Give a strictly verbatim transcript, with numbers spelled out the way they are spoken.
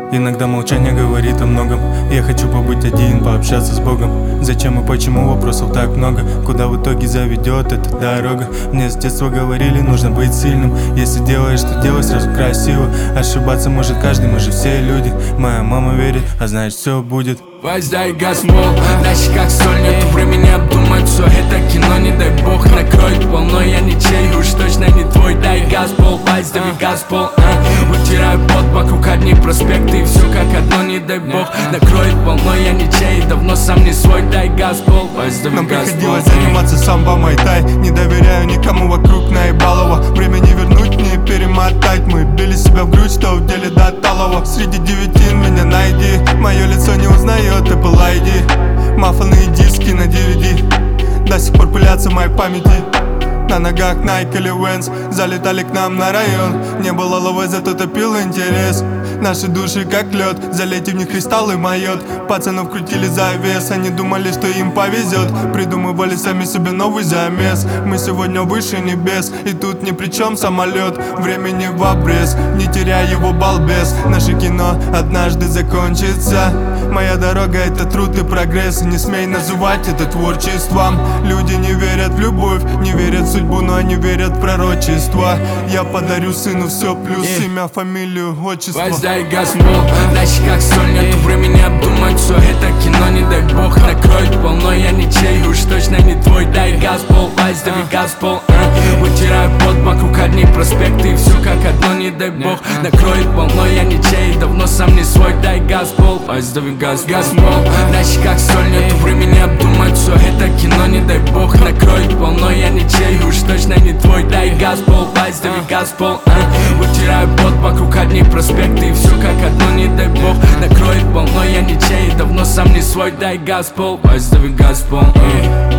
Иногда молчание говорит о многом. Я хочу побыть один, пообщаться с Богом. Зачем и почему вопросов так много? Куда в итоге заведет эта дорога? Мне с детства говорили, нужно быть сильным. Если делаешь, то делай сразу красиво. Ошибаться может каждый, мы же все люди. Моя мама верит, а значит все будет. Вась, дай газ, мол, дальше как соль, нету времени обдумать все это кино, не дай бог накроет волной, я ничей, уж точно не твой. Дай газ, пол, вась, дави газ, пол, а. Вытираю пот, вокруг одни проспекты, и все как одно, не дай бог накроет волной, я ничей, давно сам не свой. Дай газ, пол, вась, дави Нам газ, пол. приходилось заниматься самбо, майтай. Не доверяю никому вокруг, наебалово. Время не вернуть, не перемотать. Мы били себя в грудь, что в деле до талого. Среди девяти меня найди, мое лицо не узнает Apple ай ди. Мафаные диски на ди ви ди до сих пор пылятся в моей памяти. На ногах Nike или Vans залетали к нам на район. Не было ловы, зато топил интерес. Наши души как лед, залейте в них кристаллы майот. Пацанов крутили за вес, они думали, что им повезет. Придумывали сами себе новый замес. Мы сегодня выше небес, и тут ни при чем самолет. Времени в обрез, не теряй его, балбес. Наше кино однажды закончится. Моя дорога — это труд и прогресс. И не смей называть это творчеством. Люди не верят в любовь, не верят в судьбу, но они верят в пророчество. Я подарю сыну все плюс имя, фамилию, отчество. Вась, дай газ, мол, дальше как соль, нету времени обдумать все это кино, не дай бог накроет волной, я ничей, уж точно не твой. Дай газ, пол, вась, дави газ, пол, а. Вытираю пот, вокруг одни проспекты, и все как одно, не дай бог накроет волной, я ничей, давно сам не свой. Дай газ, пол, вась, дави газ, газ, мол, дальше как соль, нету времени обдумать все это кино, не дай бог накроет волной, я ничей, уж точно не твой. Дай газ, пол, вась, дави газ, пол, а. Вытираю пот, вокруг одни проспекты, и все как одно, не дай бог накроет волной, я ничей, давно сам не свой. Дай газ, пол, вась, дави газ, пол, а.